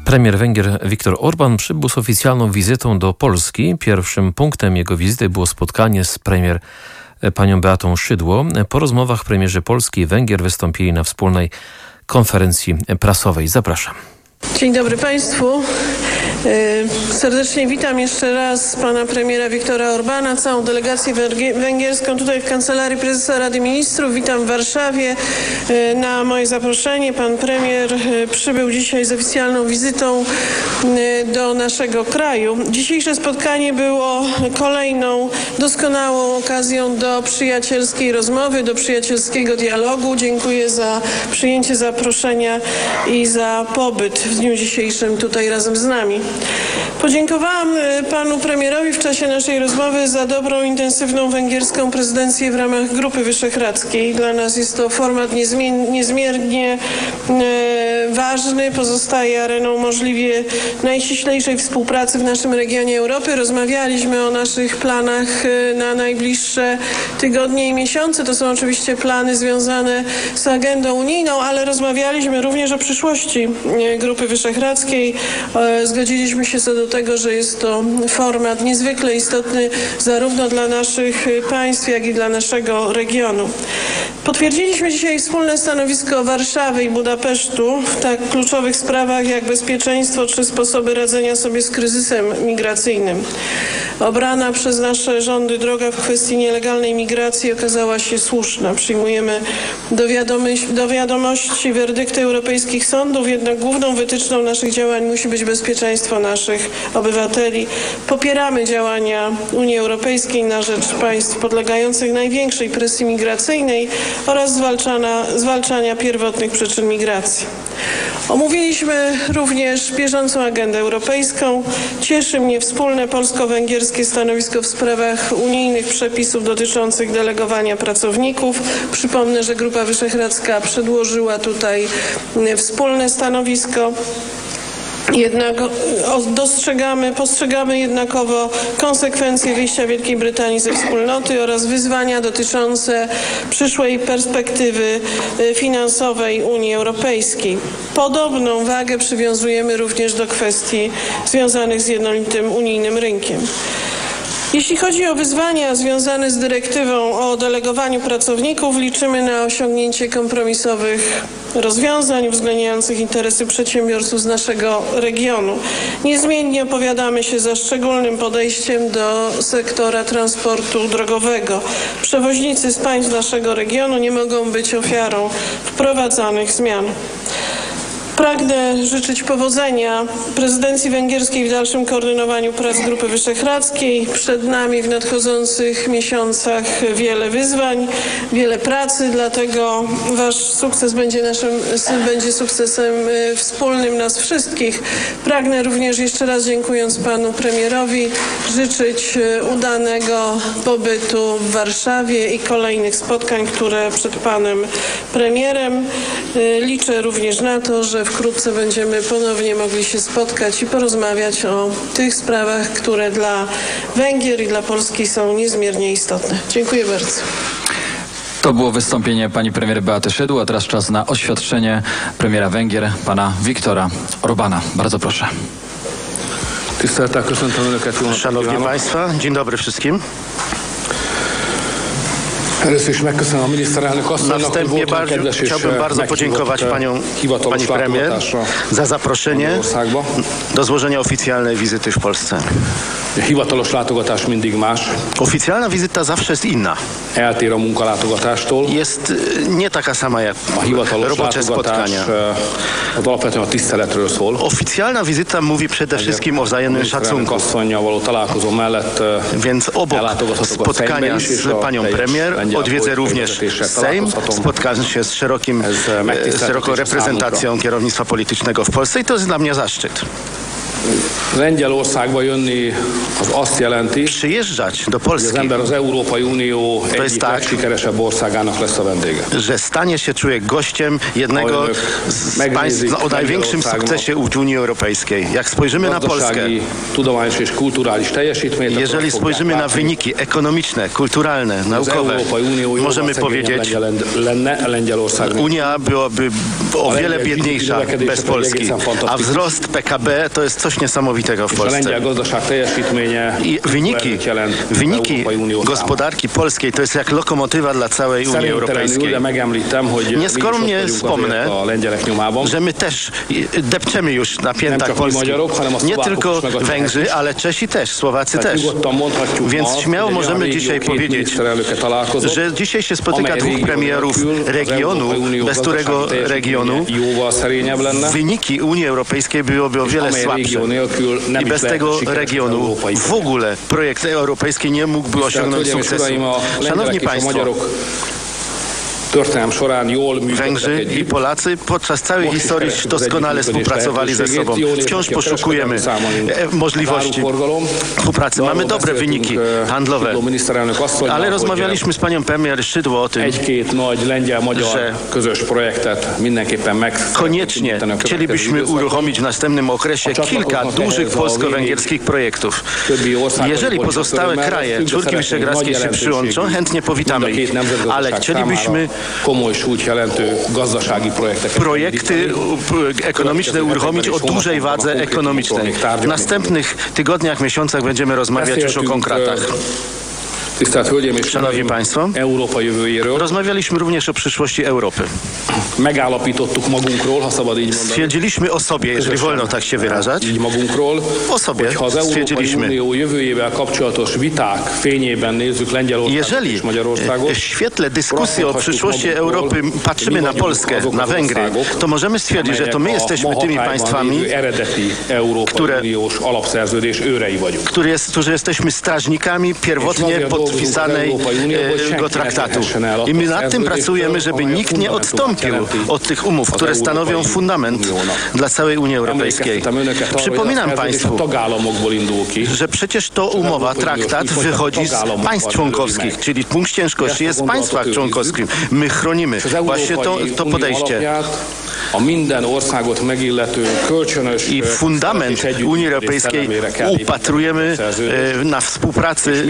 Premier Węgier Viktor Orbán przybył z oficjalną wizytą do Polski. Pierwszym punktem jego wizyty było spotkanie z premier panią Beatą Szydło. Po rozmowach premierzy Polski i Węgier wystąpili na wspólnej konferencji prasowej. Zapraszam. Dzień dobry Państwu. Serdecznie witam jeszcze raz pana premiera Viktora Orbána, całą delegację węgierską tutaj w Kancelarii Prezesa Rady Ministrów. Witam w Warszawie. Na moje zaproszenie pan premier przybył dzisiaj z oficjalną wizytą do naszego kraju. Dzisiejsze spotkanie było kolejną doskonałą okazją do przyjacielskiej rozmowy, do przyjacielskiego dialogu. Dziękuję za przyjęcie zaproszenia i za pobyt w dniu dzisiejszym tutaj razem z nami. Podziękowałam panu premierowi w czasie naszej rozmowy za dobrą, intensywną węgierską prezydencję w ramach Grupy Wyszehradzkiej. Dla nas jest to format niezmiernie ważny, pozostaje areną możliwie najściślejszej współpracy w naszym regionie Europy. Rozmawialiśmy o naszych planach na najbliższe tygodnie i miesiące. To są oczywiście plany związane z agendą unijną, ale rozmawialiśmy również o przyszłości Grupy Wyszehradzkiej. Zgodziliśmy się co do tego, że jest to format niezwykle istotny zarówno dla naszych państw, jak i dla naszego regionu. Potwierdziliśmy dzisiaj wspólne stanowisko Warszawy i Budapesztu w tak kluczowych sprawach jak bezpieczeństwo czy sposoby radzenia sobie z kryzysem migracyjnym. Obrana przez nasze rządy droga w kwestii nielegalnej migracji okazała się słuszna. Przyjmujemy do wiadomości werdykty europejskich sądów, jednak główną wytyczną naszych działań musi być bezpieczeństwo naszych obywateli. Popieramy działania Unii Europejskiej na rzecz państw podlegających największej presji migracyjnej oraz zwalczania pierwotnych przyczyn migracji. Omówiliśmy również bieżącą agendę europejską. Cieszy mnie wspólne polsko-węgierskie stanowisko w sprawach unijnych przepisów dotyczących delegowania pracowników. Przypomnę, że Grupa Wyszehradzka przedłożyła tutaj wspólne stanowisko. Jednak postrzegamy jednakowo konsekwencje wyjścia Wielkiej Brytanii ze wspólnoty oraz wyzwania dotyczące przyszłej perspektywy finansowej Unii Europejskiej. Podobną wagę przywiązujemy również do kwestii związanych z jednolitym unijnym rynkiem. Jeśli chodzi o wyzwania związane z dyrektywą o delegowaniu pracowników, liczymy na osiągnięcie kompromisowych rozwiązań uwzględniających interesy przedsiębiorców z naszego regionu. Niezmiennie opowiadamy się za szczególnym podejściem do sektora transportu drogowego. Przewoźnicy z państw naszego regionu nie mogą być ofiarą wprowadzanych zmian. Pragnę życzyć powodzenia prezydencji węgierskiej w dalszym koordynowaniu prac Grupy Wyszehradzkiej. Przed nami w nadchodzących miesiącach wiele wyzwań, wiele pracy, dlatego wasz sukces będzie sukcesem wspólnym nas wszystkich. Pragnę również jeszcze raz, dziękując panu premierowi, życzyć udanego pobytu w Warszawie i kolejnych spotkań, które przed panem premierem. Liczę również na to, że wkrótce będziemy ponownie mogli się spotkać i porozmawiać o tych sprawach, które dla Węgier i dla Polski są niezmiernie istotne. Dziękuję bardzo. To było wystąpienie pani premier Beaty Szydło, a teraz czas na oświadczenie premiera Węgier, pana Viktora Orbána. Bardzo proszę. Szanowni Państwo, dzień dobry wszystkim. Na wstępie chciałbym bardzo podziękować pani premier za zaproszenie do złożenia oficjalnej wizyty w Polsce. Oficjalna wizyta zawsze jest inna. Jest nie taka sama jak robocze spotkania. Oficjalna wizyta mówi przede wszystkim o wzajemnym szacunku. Więc obok spotkania z panią premier odwiedzę również Sejm, spotkam się z szeroką reprezentacją kierownictwa politycznego w Polsce i to jest dla mnie zaszczyt. Lengyelországba jönni az azt jelenti, przyjeżdżać do Polski, az ember az Európai Unió to jest egyik tak, legsikeresebb országának lesz a vendége. że stanie się człowiek gościem jednego z państw o największym sukcesie Unii Europejskiej. Jak spojrzymy na Polskę, tudományos és kulturális teljesítményt, jeżeli spojrzymy na wyniki ekonomiczne, kulturalne, naukowe, możemy powiedzieć, Unia byłaby o wiele biedniejsza bez Polski, a wzrost PKB to jest coś niesamowitego w Polsce. I wyniki gospodarki polskiej to jest jak lokomotywa dla całej Unii Europejskiej. Nieskromnie wspomnę, że my też depczemy już na piętach Polski. Nie tylko Węgrzy, ale Czesi też, Słowacy też. Więc śmiało możemy dzisiaj powiedzieć, że dzisiaj się spotyka dwóch premierów regionu, bez którego regionu wyniki Unii Europejskiej byłoby o wiele słabsze. I bez tego regionu w ogóle projekt europejski nie mógłby osiągnąć sukcesu. Szanowni Państwo, Węgrzy i Polacy podczas całej historii doskonale współpracowali ze sobą. Wciąż poszukujemy możliwości współpracy. Mamy dobre wyniki handlowe, ale rozmawialiśmy z panią premier Szydło o tym, że koniecznie chcielibyśmy uruchomić w następnym okresie kilka dużych polsko-węgierskich projektów. Jeżeli pozostałe kraje Czwórki Wyszehradzkiej się przyłączą, chętnie powitamy ich, ale chcielibyśmy projekty ekonomiczne uruchomić o dużej wadze ekonomicznej. W następnych tygodniach, miesiącach będziemy rozmawiać już o konkretach. Szanowni Państwo, rozmawialiśmy również o przyszłości Europy. Stwierdziliśmy o sobie, jeżeli wolno tak się wyrażać, o sobie stwierdziliśmy. Jeżeli w świetle dyskusji o przyszłości Europy patrzymy na Polskę, na Węgry, to możemy stwierdzić, że to my jesteśmy tymi państwami, którzy jesteśmy strażnikami pierwotnie podpisanego traktatu. I my nad tym pracujemy, żeby nikt nie odstąpił od tych umów, które stanowią fundament dla całej Unii Europejskiej. Przypominam Państwu, że przecież to umowa, traktat wychodzi z państw członkowskich, czyli punkt ciężkości jest w państwach członkowskich. My chronimy właśnie to podejście. I fundament Unii Europejskiej upatrujemy na współpracy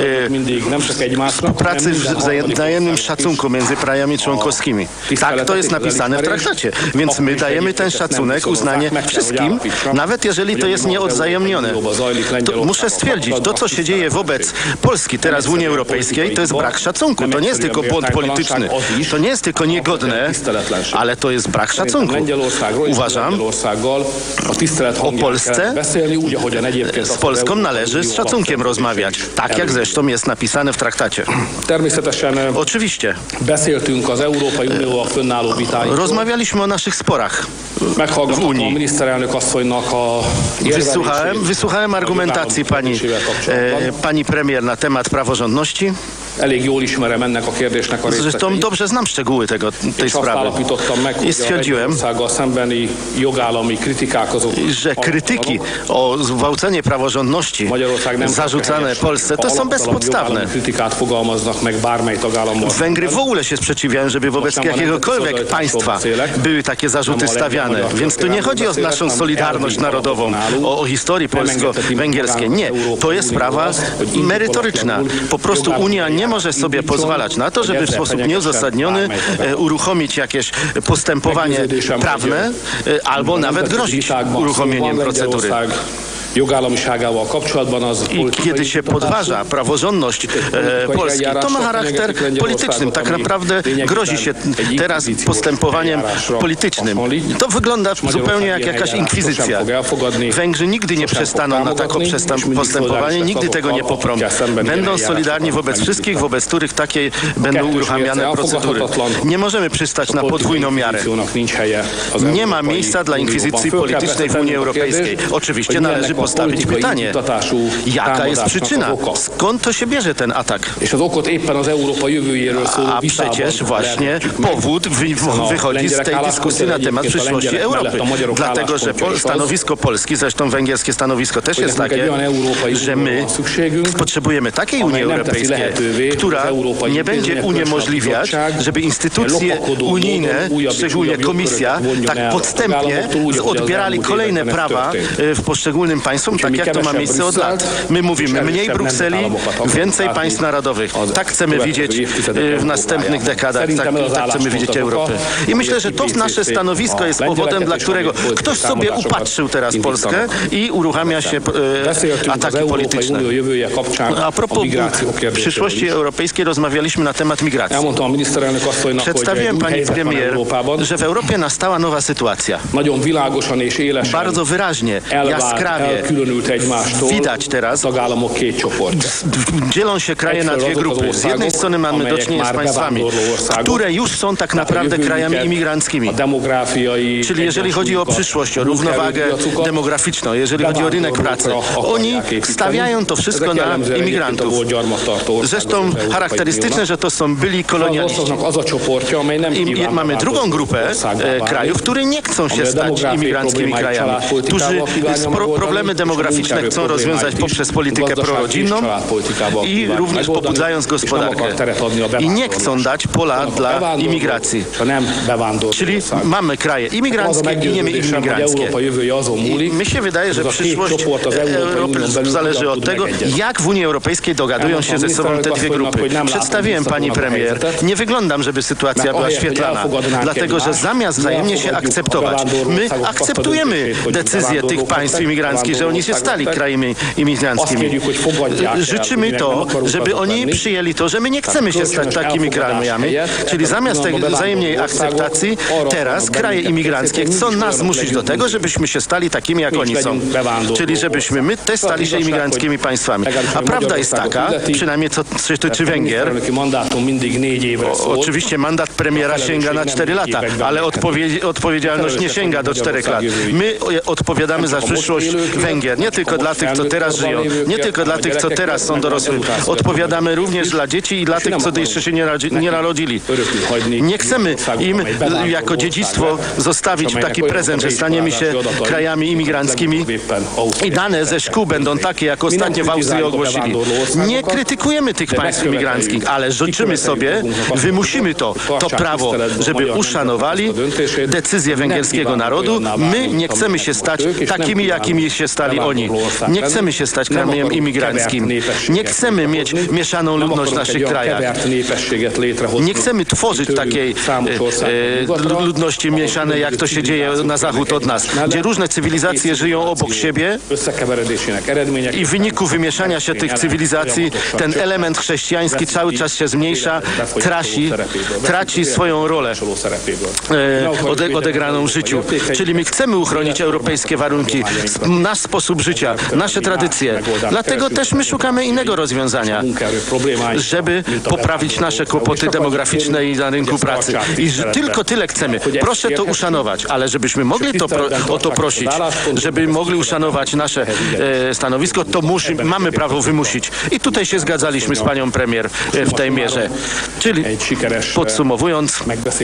w wzajemnym szacunku między krajami członkowskimi. Tak to jest napisane w traktacie. Więc my dajemy ten szacunek, uznanie wszystkim, nawet jeżeli to jest nieodzajemnione. To muszę stwierdzić, to co się dzieje wobec Polski teraz w Unii Europejskiej, to jest brak szacunku. To nie jest tylko błąd polityczny. To nie jest tylko niegodne, ale to jest brak szacunku. Uważam, o Polsce z Polską należy z szacunkiem rozmawiać. Tak jak zresztą jest napisane w traktacie. Oczywiście. Rozmawialiśmy o naszych sporach w Unii. Wysłuchałem argumentacji pani premier na temat praworządności. Zresztą dobrze znam szczegóły tej sprawy. I stwierdziłem, że krytyki o zgwałcenie praworządności zarzucane Polsce to są bezpodstawne. Węgry w ogóle się sprzeciwiają, żeby wobec jakiegokolwiek państwa były takie zarzuty stawiane. Więc tu nie chodzi o naszą solidarność narodową, o historii polsko-węgierskiej. Nie, to jest sprawa merytoryczna. Po prostu Unia nie może sobie pozwalać na to, żeby w sposób nieuzasadniony uruchomić jakieś postępowanie prawne albo nawet grozić uruchomieniem procedury. I kiedy się podważa praworządność Polski, to ma charakter polityczny. Tak naprawdę grozi się teraz postępowaniem politycznym. To wygląda zupełnie jak jakaś inkwizycja. Węgrzy nigdy nie przestaną na takie postępowanie, nigdy tego nie poprą. Będą solidarni wobec wszystkich, wobec których takie będą uruchamiane procedury. Nie możemy przystać na podwójną miarę. Nie ma miejsca dla inkwizycji politycznej w Unii Europejskiej. Oczywiście należy postawić pytanie, jaka jest przyczyna, skąd to się bierze ten atak. A przecież właśnie powód wychodzi z tej dyskusji na temat przyszłości Europy. Dlatego, że stanowisko Polski, zresztą węgierskie stanowisko też jest takie, że my potrzebujemy takiej Unii Europejskiej, która nie będzie uniemożliwiać, żeby instytucje unijne, szczególnie Komisja, tak podstępnie odbierali kolejne prawa w poszczególnym państwom, tak jak to ma miejsce od lat. My mówimy mniej Brukseli, więcej państw narodowych. Tak chcemy widzieć w następnych dekadach, tak chcemy widzieć Europę. I myślę, że to nasze stanowisko jest powodem, dla którego ktoś sobie upatrzył teraz Polskę i uruchamia się ataki polityczne. A propos przyszłości europejskiej rozmawialiśmy na temat migracji. Przedstawiłem pani premier, że w Europie nastała nowa sytuacja. Bardzo wyraźnie, jaskrawie widać teraz, dzielą się kraje na dwie grupy. Z jednej strony mamy do czynienia z państwami, które już są tak naprawdę krajami imigranckimi. Czyli jeżeli chodzi o przyszłość, o równowagę demograficzną, jeżeli chodzi o rynek pracy, oni stawiają to wszystko na imigrantów. Zresztą charakterystyczne, że to są byli kolonialiści. I mamy drugą grupę krajów, które nie chcą się stać imigranckimi krajami, którzy problemy demograficzne chcą rozwiązać poprzez politykę prorodzinną i również pobudzając gospodarkę. I nie chcą dać pola dla imigracji. Czyli mamy kraje imigranckie i nieimigranckie. I mi się wydaje, że przyszłość Europy zależy od tego, jak w Unii Europejskiej dogadują się ze sobą te dwie grupy. Przedstawiłem pani premier. Nie wyglądam, żeby sytuacja była świetlana. Dlatego, że zamiast wzajemnie się akceptować, my akceptujemy decyzje tych państw imigranckich, że oni się stali krajami imigranckimi. Życzymy to, żeby oni przyjęli to, że my nie chcemy się stać takimi krajami. Czyli zamiast tej wzajemnej akceptacji, teraz kraje imigranckie chcą nas zmusić do tego, żebyśmy się stali takimi, jak oni są. Czyli żebyśmy my też stali się imigranckimi państwami. A prawda jest taka, przynajmniej co się tyczy Węgier, oczywiście mandat premiera sięga na 4 lata, ale odpowiedzialność nie sięga do 4 lat. My odpowiadamy za przyszłość Węgier, nie tylko dla tych, co teraz żyją, nie tylko dla tych, co teraz są dorosłymi. Odpowiadamy również dla dzieci i dla tych, co jeszcze się nie narodzili. Nie chcemy im jako dziedzictwo zostawić taki prezent, że staniemy się krajami imigranckimi i dane ze szkół będą takie, jak ostatnio w Austrii ogłosili. Nie krytykujemy tych państw imigranckich, ale życzymy sobie, wymusimy to prawo, żeby uszanowali decyzję węgierskiego narodu. My nie chcemy się stać takimi, jakimi się stali oni. Nie chcemy się stać krajem imigranckim. Nie chcemy mieć mieszaną ludność w naszych krajach. Nie chcemy tworzyć takiej ludności mieszanej, jak to się dzieje na zachód od nas, gdzie różne cywilizacje żyją obok siebie i w wyniku wymieszania się tych cywilizacji ten element chrześcijański cały czas się zmniejsza, traci swoją rolę odegraną w życiu. Czyli my chcemy uchronić europejskie warunki, nasz sposób życia, nasze tradycje. Dlatego też my szukamy innego rozwiązania, żeby poprawić nasze kłopoty demograficzne i na rynku pracy. I tylko tyle chcemy. Proszę to uszanować, ale żebyśmy mogli o to prosić, żeby mogli uszanować nasze stanowisko, to mamy prawo wymusić. I tutaj się zgadzaliśmy z panią premier w tej mierze. Czyli podsumowując,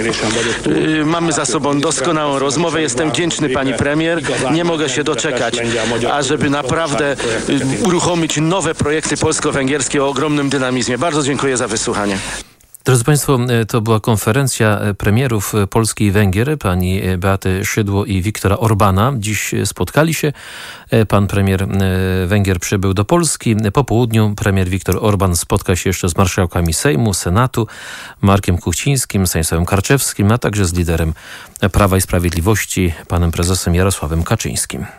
mamy za sobą doskonałą rozmowę. Jestem wdzięczny pani premier. Nie mogę się doczekać, ażeby naprawdę uruchomić nowe projekty polsko-węgierskie o ogromnym dynamizmie. Bardzo dziękuję za wysłuchanie. Drodzy państwo, to była konferencja premierów Polski i Węgier, pani Beaty Szydło i Viktora Orbána. Dziś spotkali się. Pan premier Węgier przybył do Polski. Po południu premier Viktor Orbán spotka się jeszcze z marszałkami Sejmu, Senatu, Markiem Kuchcińskim, Stanisławem Karczewskim, a także z liderem Prawa i Sprawiedliwości, panem prezesem Jarosławem Kaczyńskim.